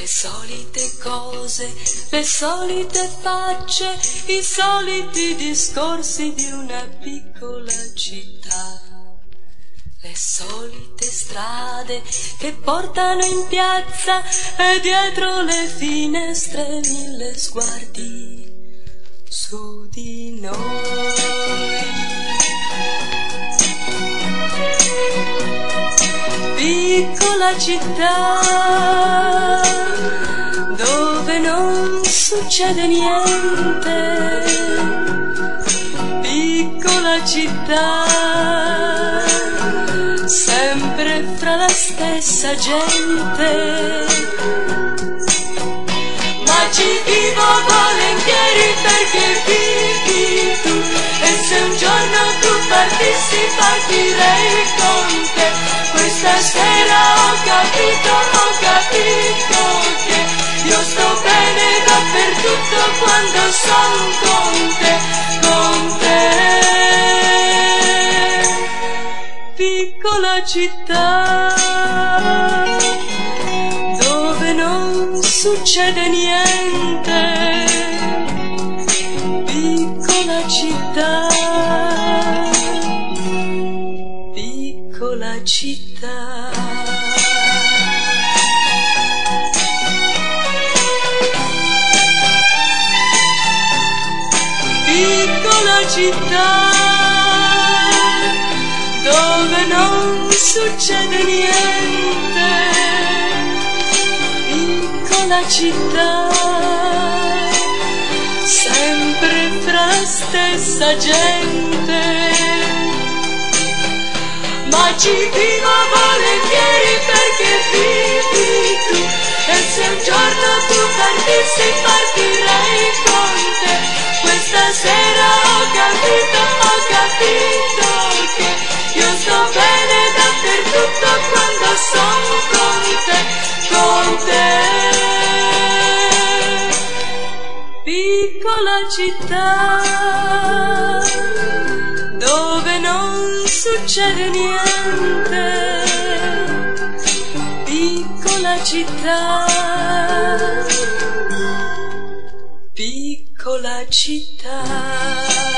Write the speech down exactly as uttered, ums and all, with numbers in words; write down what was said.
solite cose, le solite facce, i soliti discorsi di una piccola città. Le solite strade che portano in piazza e dietro le finestre mille sguardi su di noi. Piccola città dove non succede niente, piccola città sempre fra la stessa gente, ma ci vivo volentieri perché vivi tu, e se un giorno tu partissi partirei con te. Questa sera ho capito, ho capito che io sto bene dappertutto quando sono con te, con te. Piccola città dove non succede niente, piccola città, piccola città. Piccola città dove non succede niente, piccola città sempre fra la stessa gente, ma ci vivo volentieri perché vivi tu, e se un giorno tu partissi partirei con te. Questa sera ho capito, ho capito che io sto bene dappertutto quando sono con te, con te. Piccola città dove non succede niente, piccola città, piccola città.